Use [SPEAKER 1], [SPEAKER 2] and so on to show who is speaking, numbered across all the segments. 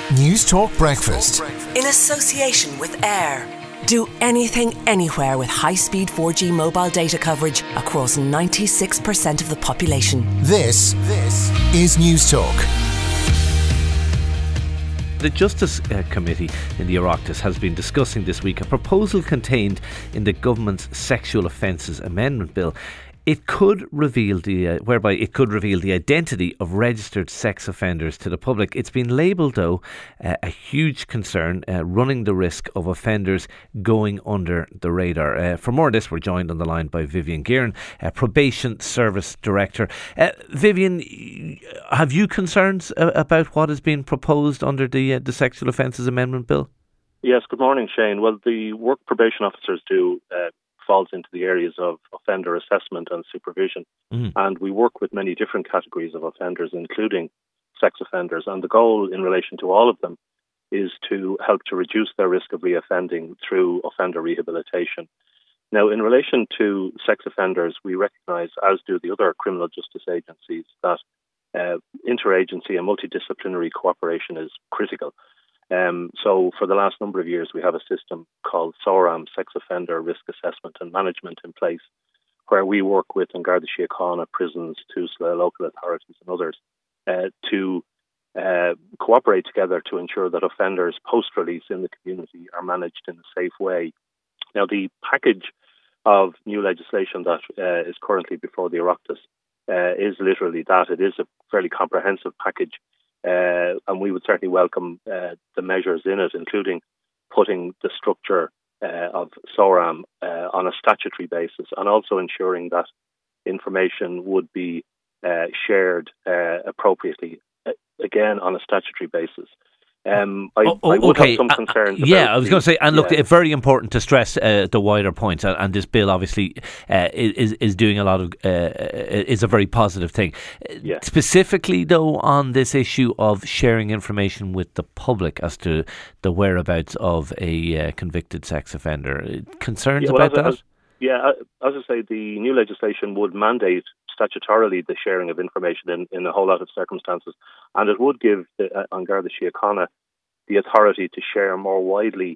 [SPEAKER 1] News Talk Breakfast.
[SPEAKER 2] In association with AIR. Do anything, anywhere with high-speed 4G mobile data coverage across 96% of the population.
[SPEAKER 1] This is News Talk.
[SPEAKER 3] The Justice Committee in the Oireachtas has been discussing this week a proposal contained in the government's Sexual Offences Amendment Bill. It could reveal whereby it could reveal the identity of registered sex offenders to the public. It's been labelled, though, a huge concern, running the risk of offenders going under the radar. For more on this, we're joined on the line by Vivian Guerin, Probation Service Director. Vivian, have you concerns about what is being proposed under the Sexual Offences Amendment Bill?
[SPEAKER 4] Yes, good morning, Shane. Well, the work probation officers do falls into the areas of offender assessment and supervision. And we work with many different categories of offenders, including sex offenders. And the goal in relation to all of them is to help to reduce their risk of reoffending through offender rehabilitation. Now, in relation to sex offenders, we recognise, as do the other criminal justice agencies, that interagency and multidisciplinary cooperation is critical. So for the last number of years, we have a system called SORAM, Sex Offender Risk Assessment and Management, in place, where we work with An Garda Síochána, prisons, TUSLA, local authorities and others to cooperate together to ensure that offenders post-release in the community are managed in a safe way. Now, the package of new legislation that is currently before the Oireachtas is literally that. It is a fairly comprehensive package. And we would certainly welcome the measures in it, including putting the structure of SORAM on a statutory basis, and also ensuring that information would be shared appropriately, again on a statutory basis. I would have some concerns.
[SPEAKER 3] I was going to say, and look, it's very important to stress the wider points, and this bill obviously is doing a lot of is a very positive thing. Specifically, though, on this issue of sharing information with the public as to the whereabouts of a convicted sex offender, concerns about that?
[SPEAKER 4] As I say, the new legislation would mandate statutorily the sharing of information in a whole lot of circumstances, and it would give An Garda Síochána the authority to share more widely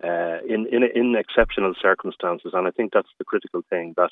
[SPEAKER 4] in exceptional circumstances. And I think that's the critical thing, that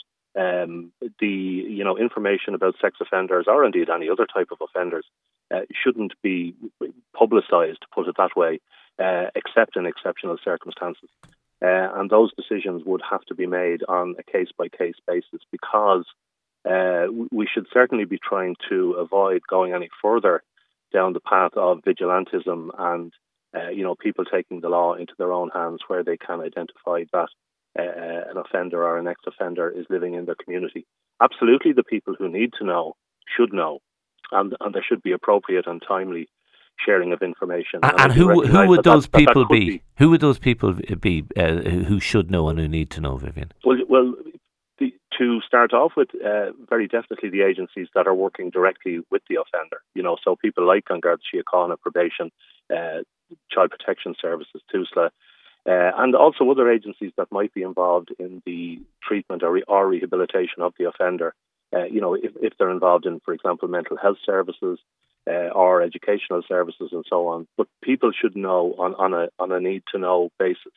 [SPEAKER 4] the information about sex offenders, or indeed any other type of offenders, shouldn't be publicised, to put it that way, except in exceptional circumstances. And those decisions would have to be made on a case-by-case basis, because we should certainly be trying to avoid going any further down the path of vigilantism and people taking the law into their own hands, where they can identify that an offender or an ex-offender is living in their community. Absolutely, the people who need to know should know, and there should be appropriate and timely sharing of information.
[SPEAKER 3] And who would those people be? Who would those people be who should know and who need to know, Vivian?
[SPEAKER 4] Well, to start off with, very definitely the agencies that are working directly with the offender. So people like An Garda Síochána, Probation, Child Protection Services, TUSLA, and also other agencies that might be involved in the treatment or rehabilitation of the offender. If they're involved in, for example, mental health services or educational services and so on. But people should know on a need-to-know basis.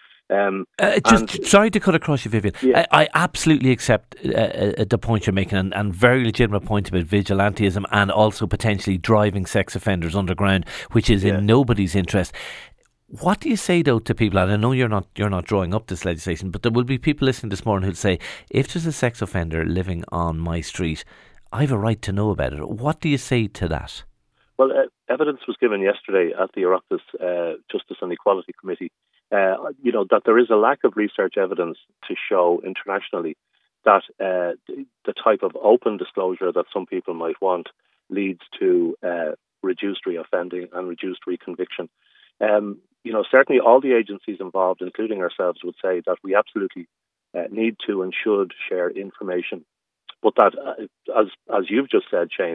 [SPEAKER 3] Sorry to cut across you, Vivian. I absolutely accept the point you're making, and very legitimate point about vigilantism and also potentially driving sex offenders underground, which is in nobody's interest. What do you say, though, to people? And I know you're not drawing up this legislation, but there will be people listening this morning who'll say, if there's a sex offender living on my street, I have a right to know about it. What do you say to that?
[SPEAKER 4] Well, evidence was given yesterday at the Oireachtas Justice and Equality Committee, that there is a lack of research evidence to show internationally that the type of open disclosure that some people might want leads to reduced reoffending and reduced reconviction. Certainly all the agencies involved, including ourselves, would say that we absolutely need to and should share information. But that, as you've just said, Shane,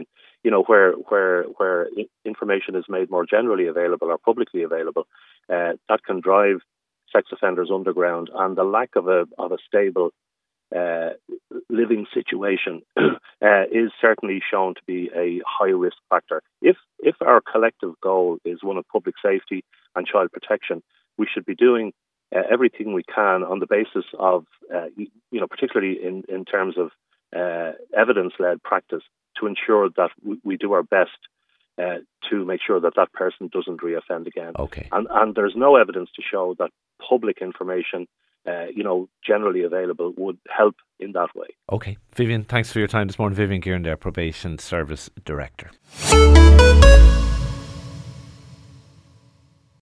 [SPEAKER 4] where information is made more generally available or publicly available, that can drive sex offenders underground, and the lack of a stable living situation is certainly shown to be a high risk factor. If our collective goal is one of public safety and child protection, we should be doing everything we can on the basis of, particularly in terms of evidence-led practice, to ensure that we do our best to make sure that that person doesn't reoffend again.
[SPEAKER 3] Okay.
[SPEAKER 4] And there's no evidence to show that public information, generally available, would help in that way.
[SPEAKER 3] Okay. Vivian, thanks for your time this morning. Vivian Kieran there, Probation Service Director.